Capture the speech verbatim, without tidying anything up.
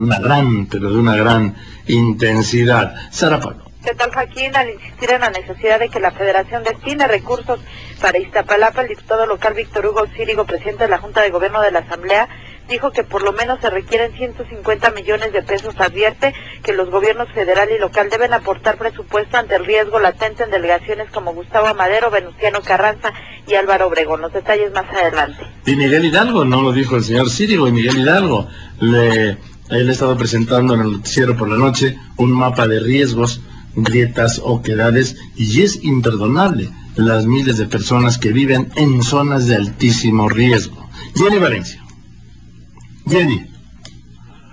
una gran, pero de una gran intensidad. Sara Pablo. ¿Qué tal, Joaquín? Al insistir en la necesidad de que la Federación destine recursos para Iztapalapa, el diputado local Víctor Hugo Círigo, presidente de la Junta de Gobierno de la Asamblea, dijo que por lo menos se requieren ciento cincuenta millones de pesos. Advierte que los gobiernos federal y local deben aportar presupuesto ante el riesgo latente en delegaciones como Gustavo Madero, Venustiano Carranza y Álvaro Obregón. Los detalles más adelante. Y Miguel Hidalgo, no lo dijo el señor Círigo, y Miguel Hidalgo, le, él ha estado presentando en el noticiero por la noche un mapa de riesgos, grietas, oquedades, y es imperdonable las miles de personas que viven en zonas de altísimo riesgo. Jenny Valencia. Jenny.